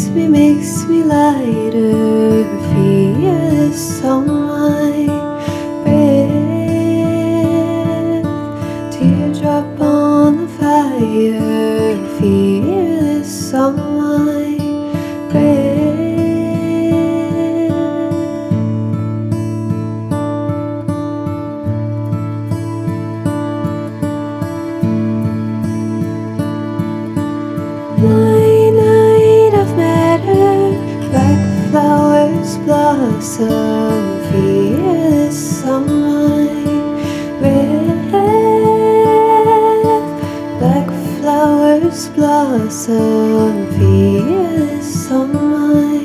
makes me lighter. Fearless on my breath. Teardrop on the fire. Fearless on my breath. Night of matter, black flowers blossom, fearless on my breath. Black flowers blossom, fearless on my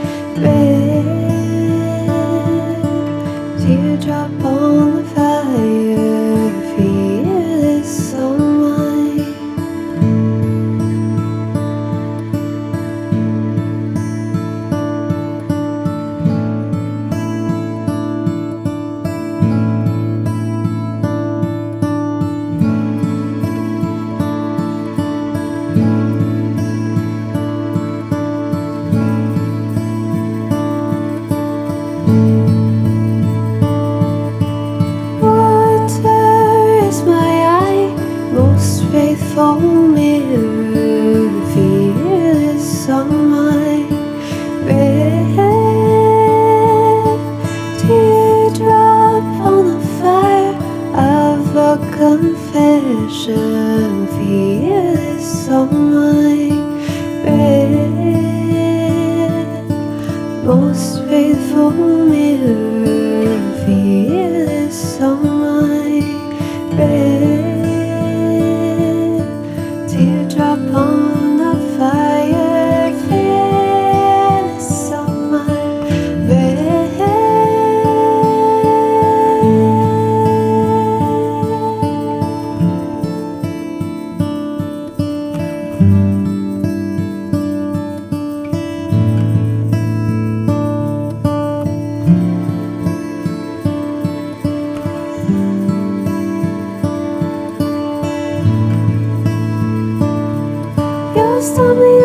breath. Teardrop on the fire, fearless on my faithful mirror, fearless on my breath. Teardrop on the fire of a confession, fearless on my breath. Most faithful mirror, fearless on my breath. Teardrop on the fire, fearless on my breath. Stop me